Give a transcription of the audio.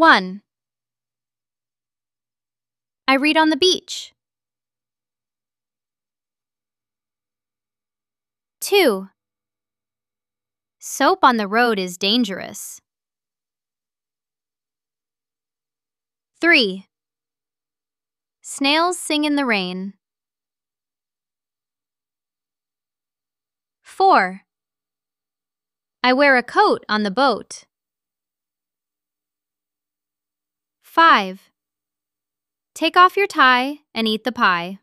1. I read on the beach. 2. Soap on the road is dangerous. 3. Snails sing in the rain. 4. I wear a coat on the boat. 5. Take off your tie and eat the pie.